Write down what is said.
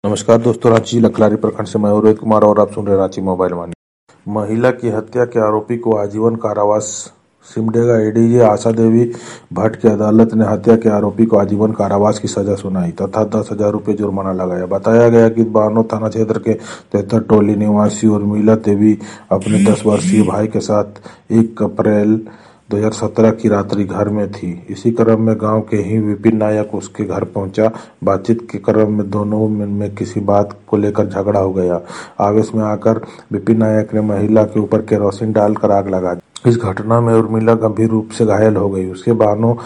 नमस्कार दोस्तों, रांची लखलारी प्रखंड से मैं रोहित कुमार और आप सुन रहे रांची मोबाइल वाणी। महिला की हत्या के आरोपी को आजीवन कारावास। सिमडेगा एडीजे आशा देवी भट्ट की अदालत ने हत्या के आरोपी को आजीवन कारावास की सजा सुनाई तथा 10,000 रुपये जुर्माना लगाया। बताया गया कि बानो थाना क्षेत्र के 73 टोली निवासी उर्मिला देवी अपने 10 वर्षीय भाई के साथ 1 अप्रैल 2017 की रात्रि घर में थी। इसी क्रम में गांव के ही विपिन नायक उसके घर पहुंचा। बातचीत के क्रम में दोनों में किसी बात को लेकर झगड़ा हो गया। आवेश में आकर विपिन नायक ने महिला के ऊपर केरोसिन डालकर आग लगा दी। इस घटना में उर्मिला गंभीर रूप से घायल हो गई। उसके बानो